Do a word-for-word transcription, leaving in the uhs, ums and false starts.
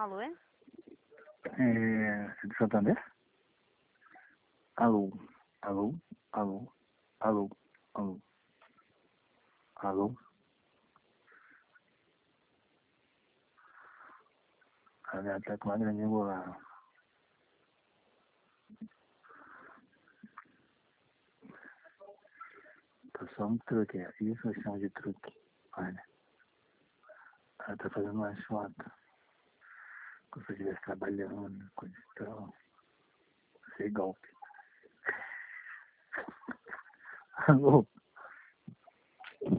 Alô, é? É, de Santander? Alô, alô, alô, alô, alô, alô. A minha tá com uma grande embolada. Tá só um truque, é isso eu chamo de truque. Olha, ela tá fazendo uma chota. Como se eu estivesse trabalhando, coisa e tal. Sem golpe. Alô?